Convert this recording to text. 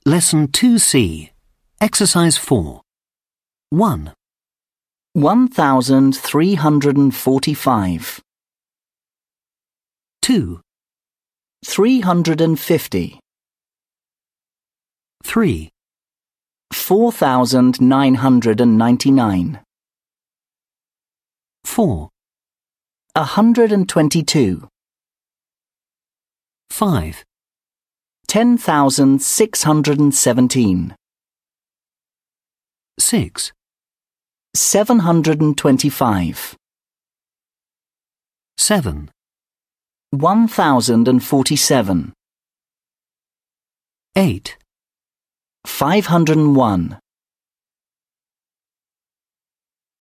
Lesson 2C. Exercise 4. 1, 1,345. 2, 350. 3, 4,999. 4, 122. 5, 10,617. 6, 725. 7, 1,047. 8, 501.